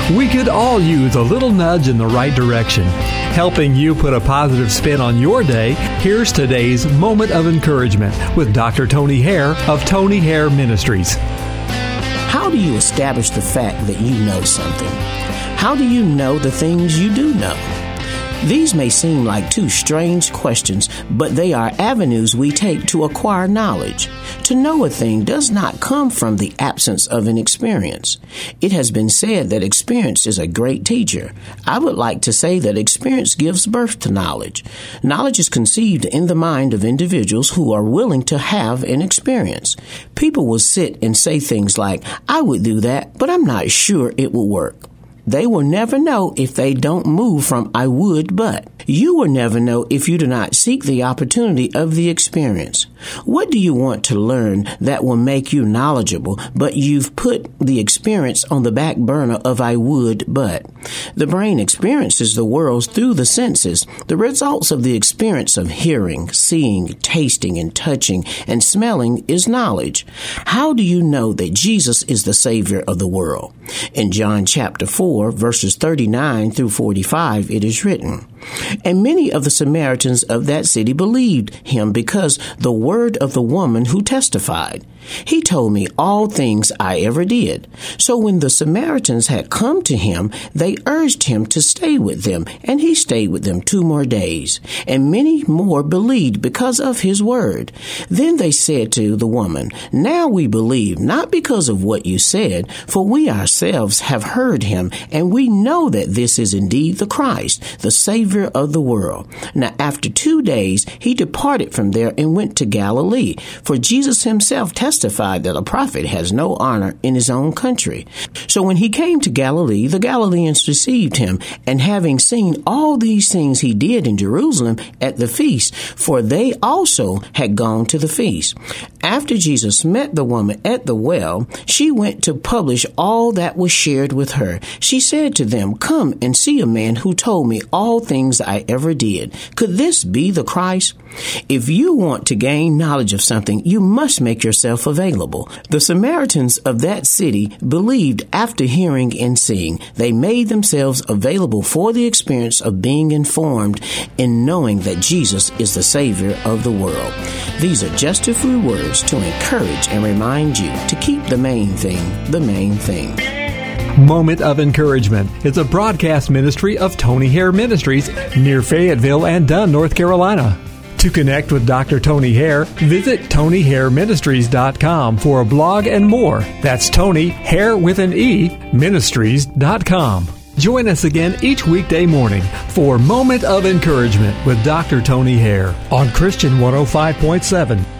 We could all use a little nudge in the right direction. Helping you put a positive spin on your day, here's today's Moment of Encouragement with Dr. Tony Hare of Tony Hare Ministries. How do you establish the fact that you know something? How do you know the things you do know? These may seem like two strange questions, but they are avenues we take to acquire knowledge. To know a thing does not come from the absence of an experience. It has been said that experience is a great teacher. I would like to say that experience gives birth to knowledge. Knowledge is conceived in the mind of individuals who are willing to have an experience. People will sit and say things like, "I would do that, but I'm not sure it will work." They will never know if they don't move from "I would, but." You will never know if you do not seek the opportunity of the experience. What do you want to learn that will make you knowledgeable, but you've put the experience on the back burner of "I would, but"? The brain experiences the world through the senses. The results of the experience of hearing, seeing, tasting, and touching, and smelling is knowledge. How do you know that Jesus is the Savior of the world? In John chapter 4, verses 39 through 45, it is written, "And many of the Samaritans of that city believed him because the word of the woman who testified, 'He told me all things I ever did.' So when the Samaritans had come to him, they urged him to stay with them, and he stayed with them 2 more days. And many more believed because of his word. Then they said to the woman, 'Now we believe, not because of what you said, for we ourselves have heard him, and we know that this is indeed the Christ, the Savior of the world.' Now after 2 days he departed from there and went to Galilee, for Jesus himself testified that a prophet has no honor in his own country. So when he came to Galilee, the Galileans received him, and having seen all these things he did in Jerusalem at the feast, for they also had gone to the feast. After Jesus met the woman at the well, she went to publish all that was shared with her. She said to them, 'Come and see a man who told me all things I ever did. Could this be the Christ?' If you want to gain knowledge of something, you must make yourself available. The Samaritans of that city believed after hearing and seeing. They made themselves available for the experience of being informed in knowing that Jesus is the Savior of the world. These are just a few words to encourage and remind you to keep the main thing the main thing. Moment of Encouragement is a broadcast ministry of Tony Hare Ministries near Fayetteville and Dunn, North Carolina. To connect with Dr. Tony Hare, visit TonyHareMinistries.com for a blog and more. That's Tony, Hare with an E, Ministries.com. Join us again each weekday morning for Moment of Encouragement with Dr. Tony Hare on Christian 105.7.